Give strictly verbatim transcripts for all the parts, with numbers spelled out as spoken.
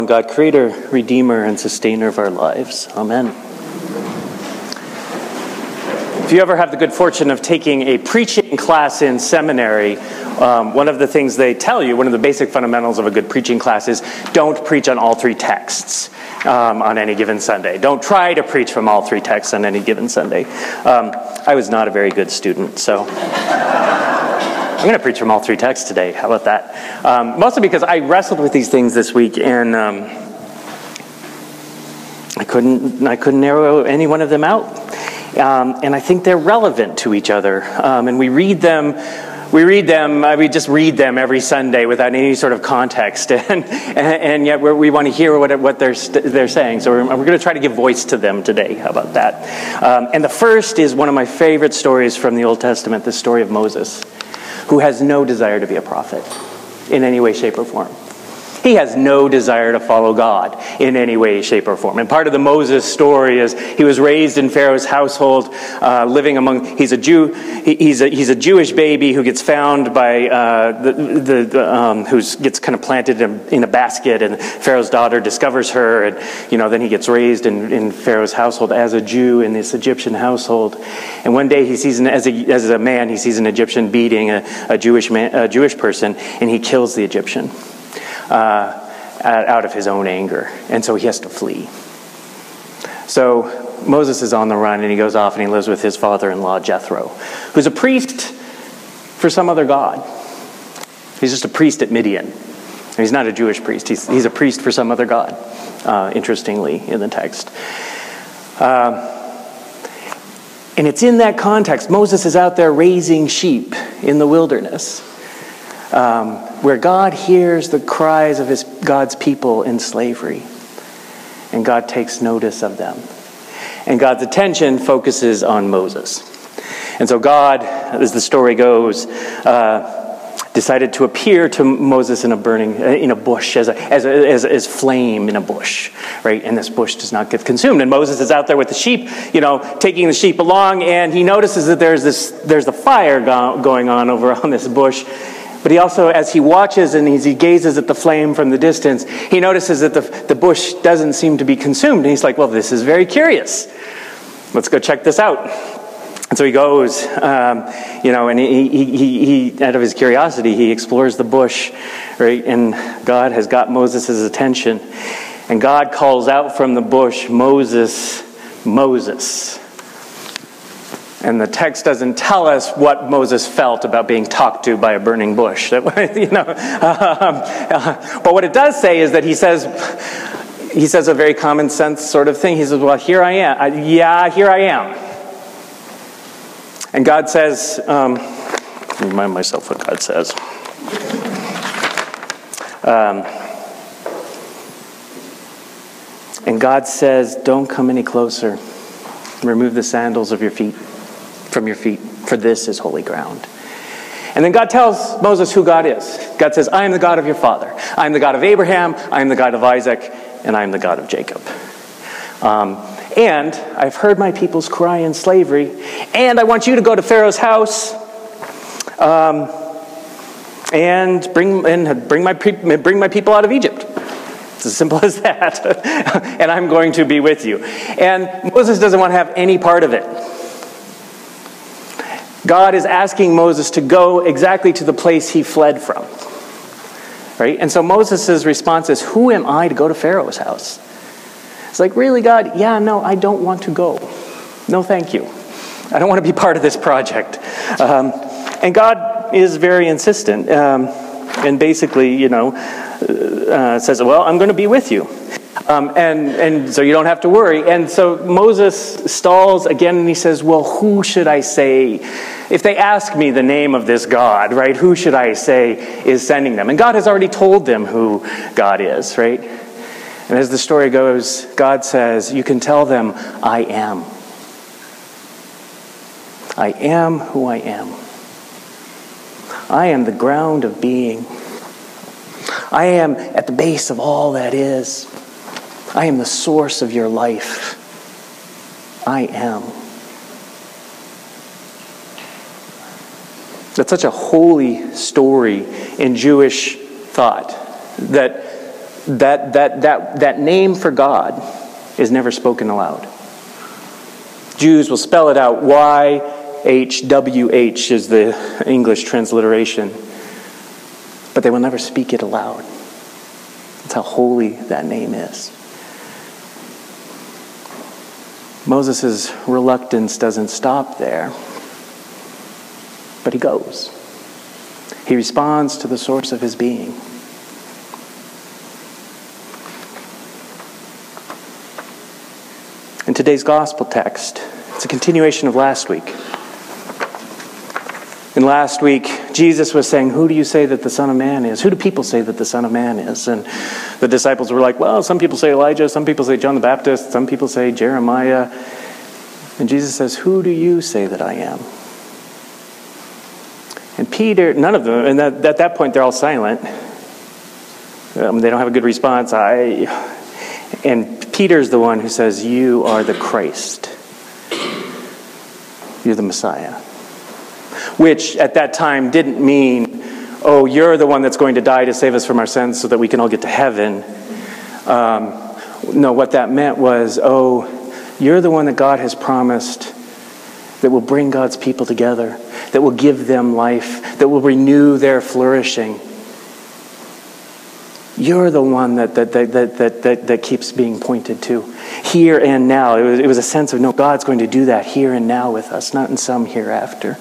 God, creator, redeemer, and sustainer of our lives. Amen. If you ever have the good fortune of taking a preaching class in seminary, um, one of the things they tell you, one of the basic fundamentals of a good preaching class is don't preach on all three texts um, on any given Sunday. Don't try to preach from all three texts on any given Sunday. Um, I was not a very good student, so I'm going to preach from all three texts today. How about that? Um, mostly because I wrestled with these things this week, and um, I couldn't I couldn't narrow any one of them out. Um, and I think they're relevant to each other. Um, and we read them, we read them, uh, we just read them every Sunday without any sort of context. And and, and yet we're, we want to hear what what they're they're saying. So we're, we're going to try to give voice to them today. How about that? Um, and the first is one of my favorite stories from the Old Testament, the story of Moses, who has no desire to be a prophet in any way, shape, or form. He has no desire to follow God in any way, shape, or form. And part of the Moses story is he was raised in Pharaoh's household, uh, living among. He's a Jew. He, he's a he's a Jewish baby who gets found by uh, the the, the um, who gets kind of planted in, in a basket, and Pharaoh's daughter discovers her, and you know then he gets raised in, in Pharaoh's household as a Jew in this Egyptian household. And one day he sees an, as a as a man he sees an Egyptian beating a, a Jewish man, a Jewish person, and he kills the Egyptian. Uh, out of his own anger. And so he has to flee. So Moses is on the run, and he goes off and he lives with his father-in-law, Jethro, who's a priest for some other god. He's just a priest at Midian. He's not a Jewish priest. He's, he's a priest for some other god, uh, interestingly, in the text. Um, and it's in that context. Moses is out there raising sheep in the wilderness. Um, where God hears the cries of his God's people in slavery, and God takes notice of them, and God's attention focuses on Moses. And so God, as the story goes, uh, decided to appear to Moses in a burning in a bush as a, as, a, as as flame in a bush, right? And this bush does not get consumed. And Moses is out there with the sheep, you know, taking the sheep along, and he notices that there's this there's a fire go- going on over on this bush. But he also, as he watches and as he gazes at the flame from the distance, he notices that the, the bush doesn't seem to be consumed. And he's like, well, this is very curious. Let's go check this out. And so he goes, um, you know, and he, he, he, he, out of his curiosity, he explores the bush, right? And God has got Moses' attention. And God calls out from the bush, Moses, Moses. And the text doesn't tell us what Moses felt about being talked to by a burning bush. You know, um, uh, but what it does say is that he says, he says a very common sense sort of thing. He says, well, here I am. I, yeah, here I am. And God says, um, remind myself what God says. Um, and God says, don't come any closer. Remove the sandals of your feet. From your feet, for this is holy ground. And then God tells Moses who God is. God says, I am the God of your father. I am the God of Abraham. I am the God of Isaac. And I am the God of Jacob. Um, and I've heard my people's cry in slavery. And I want you to go to Pharaoh's house um, and bring and bring my bring my people out of Egypt. It's as simple as that. And I'm going to be with you. And Moses doesn't want to have any part of it. God is asking Moses to go exactly to the place he fled from. Right? And so Moses' response is, who am I to go to Pharaoh's house? It's like, really, God? Yeah, no, I don't want to go. No, thank you. I don't want to be part of this project. Um, and God is very insistent. Um, and basically, you know, uh, says, well, I'm going to be with you. Um, and, and so you don't have to worry. And so Moses stalls again, and he says, well, who should I say? If they ask me the name of this God, right, who should I say is sending them? And God has already told them who God is, right? And as the story goes, God says, you can tell them, I am. I am who I am. I am the ground of being. I am at the base of all that is. I am the source of your life. I am. That's such a holy story in Jewish thought that that, that, that, that name for God is never spoken aloud. Jews will spell it out. Y H W H is the English transliteration. But they will never speak it aloud. That's how holy that name is. Moses' reluctance doesn't stop there. But he goes. He responds to the source of his being. In today's gospel text, it's a continuation of last week. And last week, Jesus was saying, who do you say that the Son of Man is? Who do people say that the Son of Man is? And the disciples were like, well, some people say Elijah, some people say John the Baptist, some people say Jeremiah. And Jesus says, who do you say that I am? And Peter, none of them, and that, at that point they're all silent. Um, they don't have a good response. I, and Peter's the one who says, you are the Christ. You're the Messiah. Which at that time didn't mean, oh, you're the one that's going to die to save us from our sins so that we can all get to heaven. Um, no, what that meant was, oh, you're the one that God has promised that will bring God's people together, that will give them life, that will renew their flourishing. You're the one that that that that that, that, that keeps being pointed to. Here and now. It was, it was a sense of, no, God's going to do that here and now with us, not in some hereafter.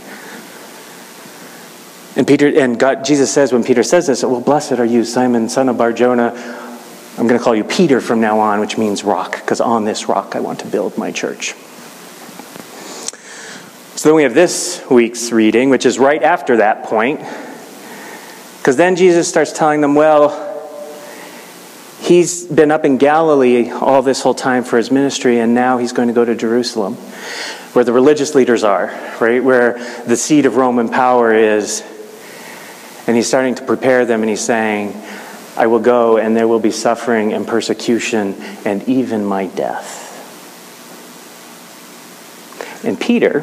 And Peter and God, Jesus says when Peter says this, well, blessed are you, Simon, son of Bar-Jonah. I'm going to call you Peter from now on, which means rock, because on this rock I want to build my church. So then we have this week's reading, which is right after that point. Because then Jesus starts telling them, well, he's been up in Galilee all this whole time for his ministry, and now he's going to go to Jerusalem, where the religious leaders are, right? Where the seat of Roman power is. And he's starting to prepare them, and he's saying, I will go, and there will be suffering and persecution, and even my death. And Peter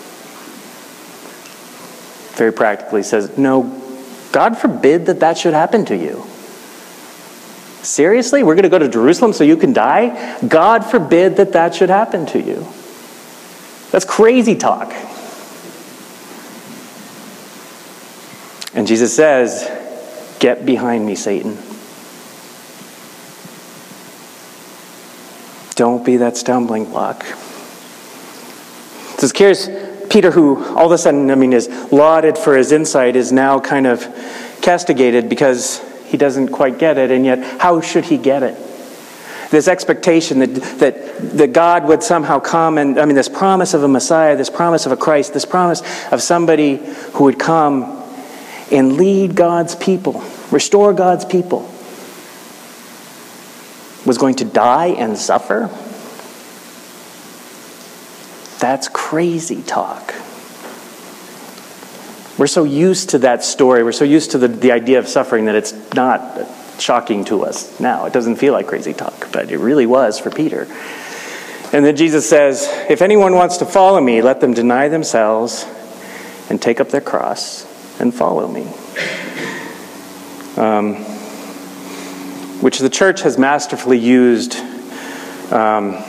very practically says, no, God forbid that that should happen to you. Seriously? We're going to go to Jerusalem so you can die? God forbid that that should happen to you. That's crazy talk. And Jesus says, get behind me, Satan. Don't be that stumbling block. So here's Peter, who all of a sudden, I mean, is lauded for his insight, is now kind of castigated because he doesn't quite get it, and yet how should he get it? This expectation that, that, that God would somehow come, and I mean this promise of a Messiah, this promise of a Christ, this promise of somebody who would come and lead God's people, restore God's people, was going to die and suffer? That's crazy talk. We're so used to that story, we're so used to the, the idea of suffering that it's not shocking to us now. It doesn't feel like crazy talk, but it really was for Peter. And then Jesus says, if anyone wants to follow me, let them deny themselves and take up their cross and follow me. Um, which the church has masterfully used um,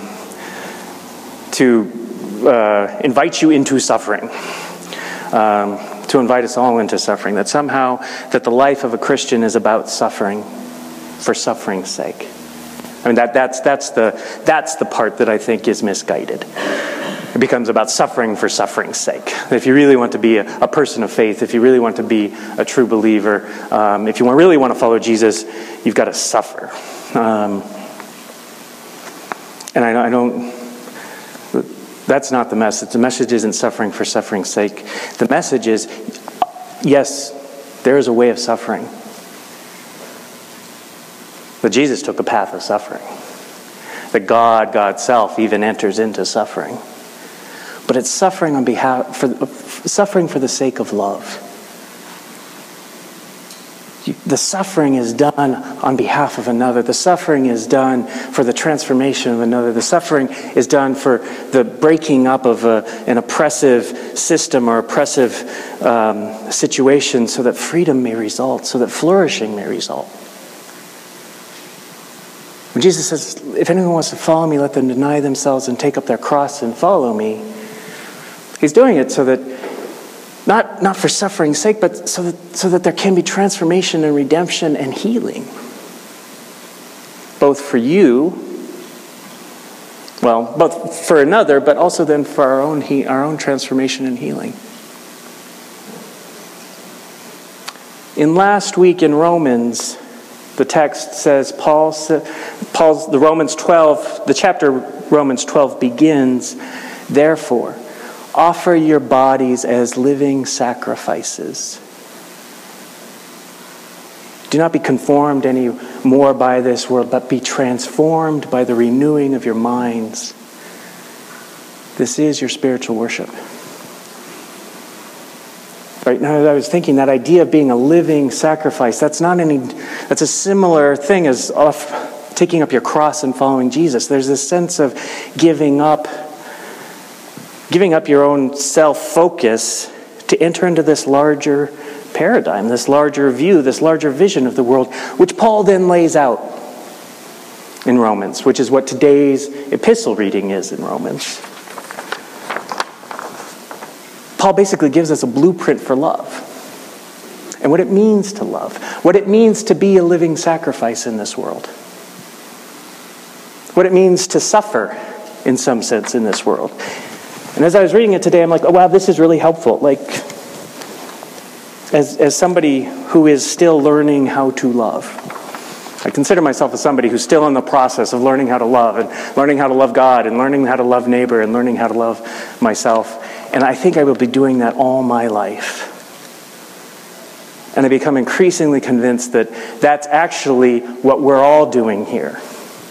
to uh, invite you into suffering. Um, to invite us all into suffering. That somehow, that the life of a Christian is about suffering for suffering's sake. I mean, that, that's, that's, the, that's the part that I think is misguided. It becomes about suffering for suffering's sake. If you really want to be a, a person of faith, if you really want to be a true believer, um, if you really want to follow Jesus, you've got to suffer. Um, and I, I don't... That's not the message. The message isn't suffering for suffering's sake. The message is, yes, there is a way of suffering. But Jesus took a path of suffering. That God, God's self, even enters into suffering. But it's suffering on behalf, for, suffering for the sake of love. The suffering is done on behalf of another. The suffering is done for the transformation of another. The suffering is done for the breaking up of a, an oppressive system or oppressive um, situation so that freedom may result, so that flourishing may result. When Jesus says, if anyone wants to follow me, let them deny themselves and take up their cross and follow me, he's doing it so that, not, not for suffering's sake, but so that, so that there can be transformation and redemption and healing. Both for you, well, both for another, but also then for our own, he, our own transformation and healing. In last week in Romans, the text says, Paul, Paul's, the Romans twelve, the chapter Romans twelve begins, therefore, offer your bodies as living sacrifices. Do not be conformed any more by this world, but be transformed by the renewing of your minds. This is your spiritual worship. Right now, I was thinking that idea of being a living sacrifice, that's not any, that's a similar thing as off, taking up your cross and following Jesus. There's this sense of giving up, giving up your own self-focus to enter into this larger paradigm, this larger view, this larger vision of the world, which Paul then lays out in Romans, which is what today's epistle reading is in Romans. Paul basically gives us a blueprint for love and what it means to love, what it means to be a living sacrifice in this world, what it means to suffer in some sense in this world. And as I was reading it today, I'm like, oh wow, this is really helpful. Like, as, as somebody who is still learning how to love, I consider myself as somebody who's still in the process of learning how to love and learning how to love God and learning how to love neighbor and learning how to love myself. And I think I will be doing that all my life. And I become increasingly convinced that that's actually what we're all doing here.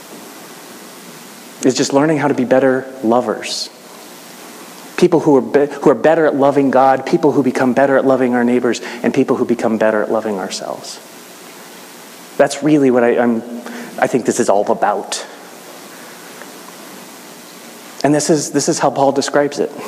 Is just learning how to be better lovers. People who are, be- who are better at loving God, people who become better at loving our neighbors, and people who become better at loving ourselves. That's really what I, I'm, I think this is all about. And this is, this is how Paul describes it.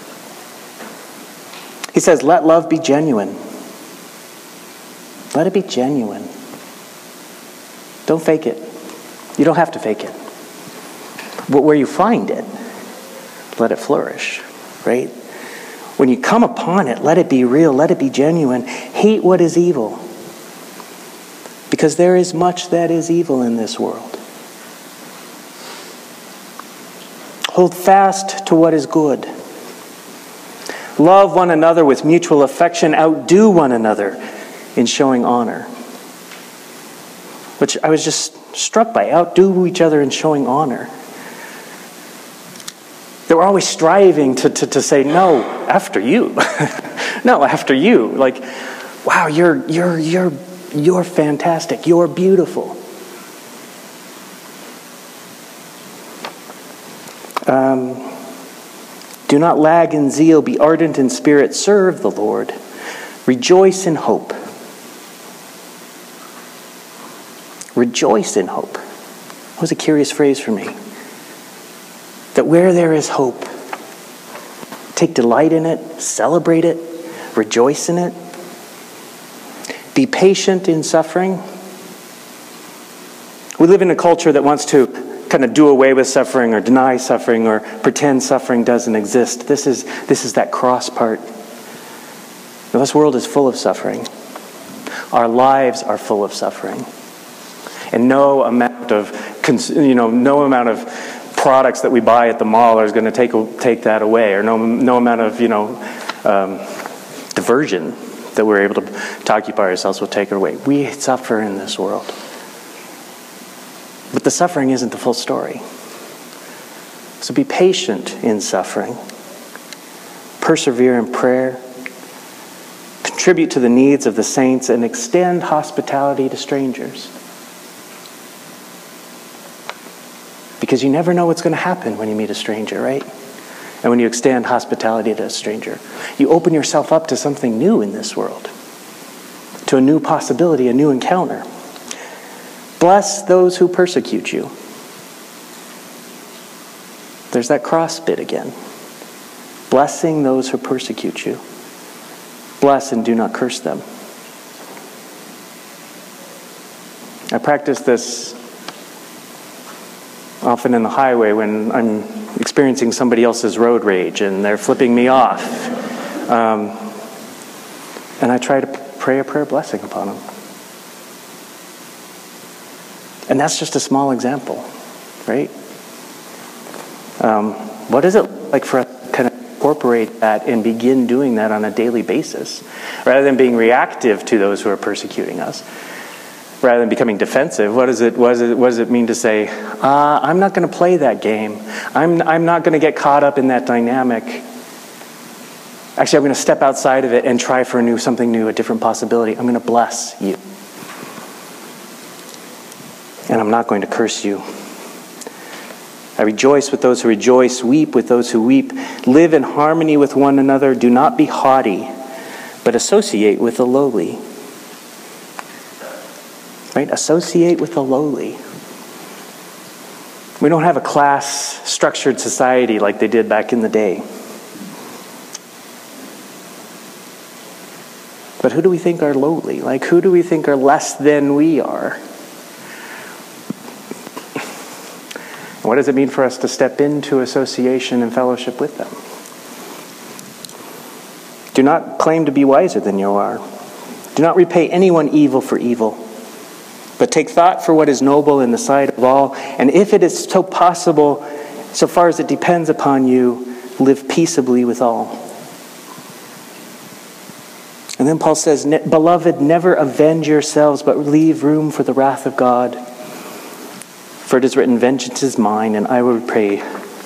He says, let love be genuine. Let it be genuine. Don't fake it. You don't have to fake it. But where you find it, let it flourish, right? When you come upon it, let it be real, let it be genuine. Hate what is evil. Because there is much that is evil in this world. Hold fast to what is good. Love one another with mutual affection. Outdo one another in showing honor. Which I was just struck by. Outdo each other in showing honor. They were always striving to, to, to say, no, after you. No, after you. Like, wow, you're, you're, you're, you're fantastic. You're beautiful. Um... Do not lag in zeal, be ardent in spirit, serve the Lord. Rejoice in hope. Rejoice in hope. That was a curious phrase for me. That where there is hope, take delight in it, celebrate it, rejoice in it. Be patient in suffering. We live in a culture that wants to kind of do away with suffering or deny suffering or pretend suffering doesn't exist. This is, this is that cross part. Now, this world is full of suffering. Our lives are full of suffering. And no amount of, you know, no amount of products that we buy at the mall is going to take, take that away, or no, no amount of, you know, um, diversion that we're able to, to occupy ourselves will take it away. We suffer in this world. But the suffering isn't the full story. So be patient in suffering. Persevere in prayer. Contribute to the needs of the saints and extend hospitality to strangers. Because you never know what's going to happen when you meet a stranger, right? And when you extend hospitality to a stranger, you open yourself up to something new in this world. To a new possibility, a new encounter. Bless those who persecute you. There's that cross bit again. Blessing those who persecute you. Bless and do not curse them. I practiced this often in the highway when I'm experiencing somebody else's road rage and they're flipping me off. Um, and I try to pray a prayer blessing upon them. And that's just a small example, right? Um, what is it like for us to kind of incorporate that and begin doing that on a daily basis, rather than being reactive to those who are persecuting us, rather than becoming defensive? What is it? What does it, what does it mean to say, uh, "I'm not going to play that game. I'm I'm not going to get caught up in that dynamic. Actually, I'm going to step outside of it and try for a new something new, a different possibility. I'm going to bless you, and I'm not going to curse you. I rejoice with those who rejoice, weep with those who weep. Live in harmony with one another. Do not be haughty, but associate with the lowly." Right? Associate with the lowly. We don't have a class-structured society like they did back in the day. But who do we think are lowly? Like, who do we think are less than we are? What does it mean for us to step into association and fellowship with them? Do not claim to be wiser than you are. Do not repay anyone evil for evil, but take thought for what is noble in the sight of all. And if it is so possible, so far as it depends upon you, live peaceably with all. And then Paul says, "Beloved, never avenge yourselves, but leave room for the wrath of God. For it is written, 'Vengeance is mine, and I will repay,'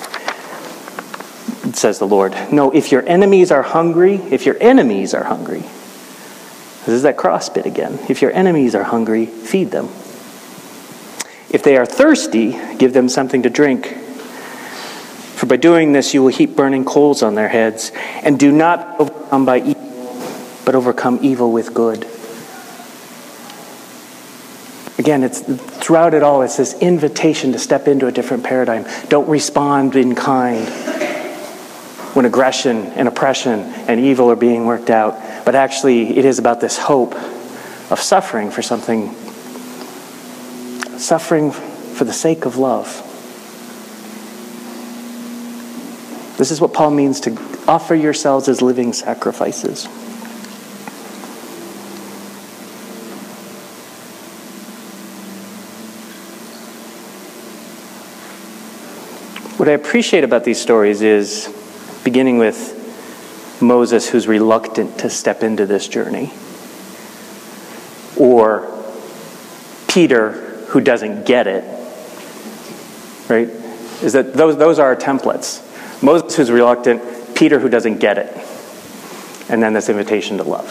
says the Lord." No, if your enemies are hungry, if your enemies are hungry, this is that cross bit again. If your enemies are hungry, feed them. If they are thirsty, give them something to drink. For by doing this, you will heap burning coals on their heads. And do not overcome by evil, but overcome evil with good. Again, it's throughout it all, it's this invitation to step into a different paradigm. Don't respond in kind when aggression and oppression and evil are being worked out. But actually, it is about this hope of suffering for something, suffering for the sake of love. This is what Paul means to offer yourselves as living sacrifices. What I appreciate about these stories is, beginning with Moses, who's reluctant to step into this journey, or Peter, who doesn't get it, right? Is that those, those are our templates. Moses, who's reluctant, Peter, who doesn't get it, and then this invitation to love.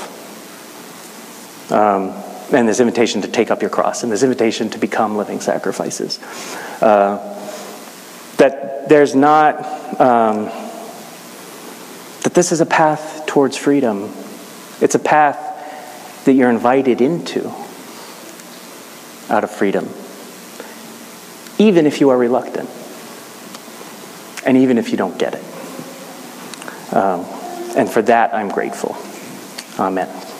Um, and this invitation to take up your cross, and this invitation to become living sacrifices. Uh, that there's not... Um, that this is a path towards freedom. It's a path that you're invited into out of freedom, even if you are reluctant, and even if you don't get it. Um, and for that, I'm grateful. Amen.